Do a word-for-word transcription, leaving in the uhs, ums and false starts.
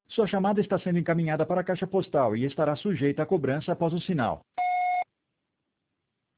Sua chamada está sendo encaminhada para a caixa postal e estará sujeita a cobrança após o sinal.